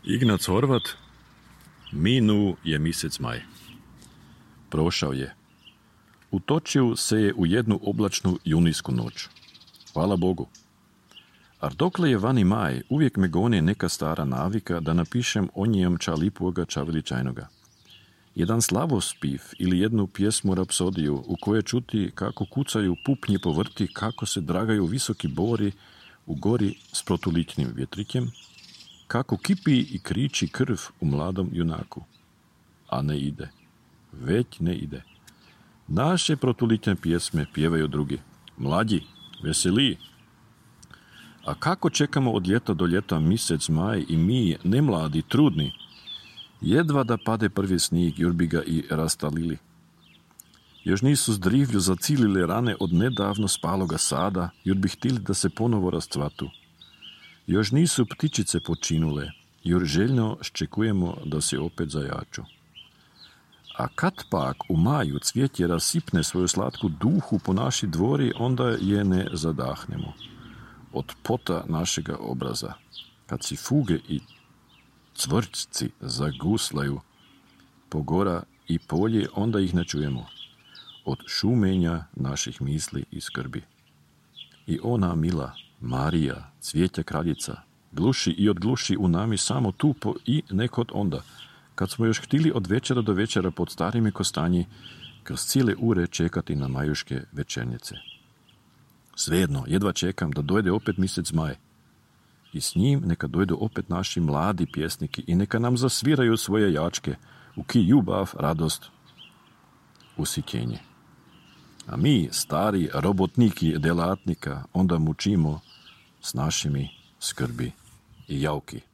Ignac Horvat, minu je mjesec maj. Prošao je. Utočio se je u jednu oblačnu junijsku noć. Hvala Bogu. Ar dokle je vani maj, uvijek me goni neka stara navika da napišem o njem ča lipoga, ča veličajnoga. Jedan slavospiv ili jednu pjesmu rapsodiju u kojoj čuti kako kucaju pupnje po vrti, kako se dragaju visoki bori u gori s protuličnim vjetrićem, kako kipi i kriči krv u mladom junaku. A ne ide. Već ne ide. Naše protulične pjesme pjevaju drugi. Mlađi, veseli. A kako čekamo od ljeta do ljeta mjesec maj i mi, nemladi, trudni, jedva da pade prvi snijeg, jer bi ga i rastalili. Još nisu zdrivlju zacilile rane od nedavno spaloga sada, jer bi htjeli da se ponovo rascvatu. Još nisu ptičice počinule, jer željno ščekujemo da se opet zajaču. A kad pak u maju cvjetje rasipne svoju slatku duhu po naši dvori, onda je ne zadahnemo. Od pota našega obraza, kad si fuge i cvrčci zaguslaju po gora i polje, onda ih ne čujemo. Od šumenja naših misli i skrbi. I ona mila Marija, cvijeća kraljica, gluši i odgluši u nami samo tu i nekod onda, kad smo još htili od večera do večera pod starimi kostanji kroz cijele ure čekati na majuške večernjice. Svejedno, jedva čekam da dojde opet mjesec maj. I s njim neka dojdu opet naši mladi pjesniki i neka nam zasviraju svoje jačke, u ki ljubav, radost, usitjenje. A mi, stari robotniki delatnika, onda mučimo s našimi skrbi i jauki.